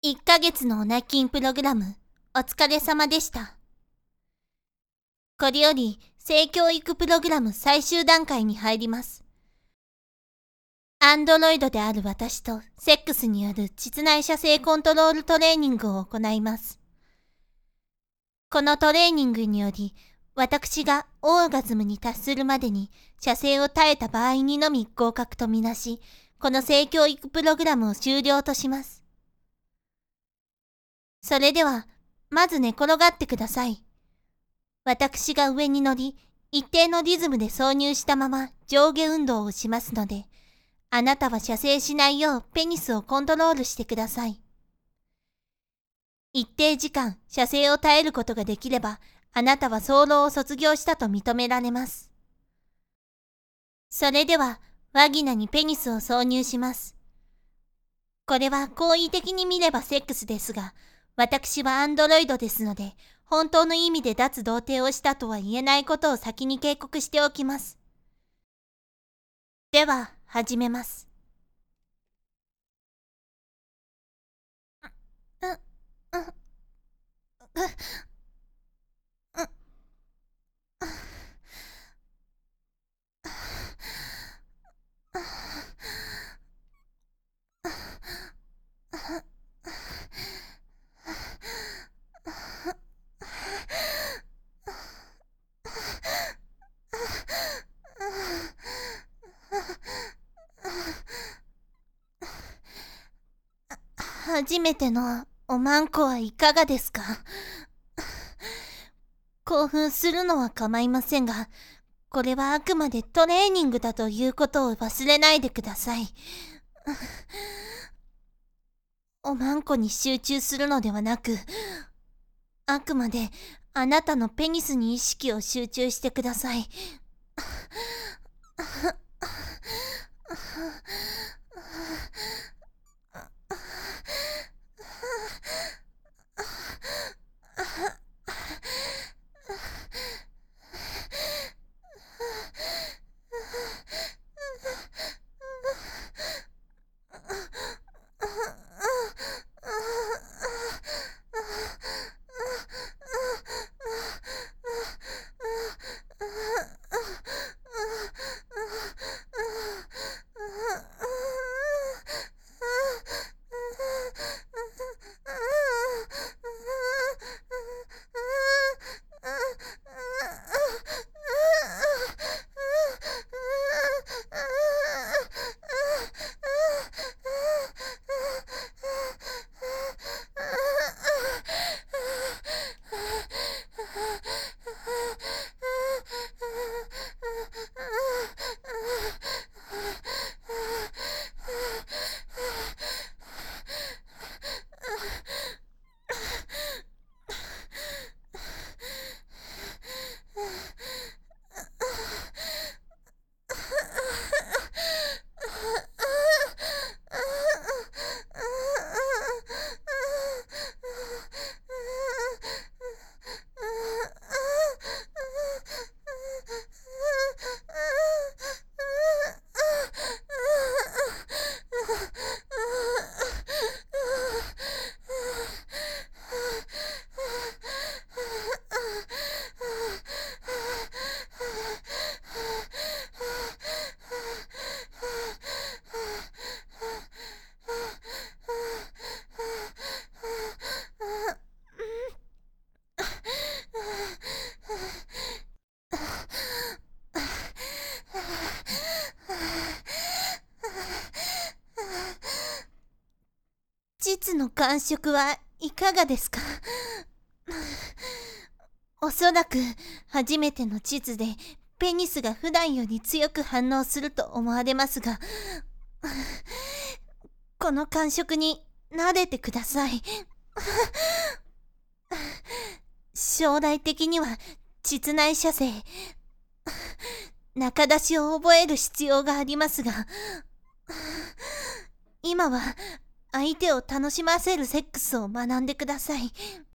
1ヶ月のオナキンプログラム、お疲れ様でした。これより、性教育プログラム最終段階に入ります。アンドロイドである私とセックスによる膣内射精コントロールトレーニングを行います。このトレーニングにより、私がオーガズムに達するまでに射精を耐えた場合にのみ合格とみなし、この性教育プログラムを終了とします。それでは、まず寝転がってください。私が上に乗り、一定のリズムで挿入したまま上下運動をしますので、あなたは射精しないようペニスをコントロールしてください。一定時間射精を耐えることができれば、あなたは早漏を卒業したと認められます。それでは、ワギナにペニスを挿入します。これは好意的に見ればセックスですが、私はアンドロイドですので、本当の意味で脱童貞をしたとは言えないことを先に警告しておきます。では、始めます。初めてのおまんこはいかがですか？興奮するのは構いませんが、これはあくまでトレーニングだということを忘れないでください。おまんこに集中するのではなく、あくまであなたのペニスに意識を集中してください。膣の感触はいかがですか？おそらく初めての膣でペニスが普段より強く反応すると思われますが、この感触に慣れてください。将来的には膣内射精、中出しを覚える必要がありますが、今は相手を楽しませるセックスを学んでください。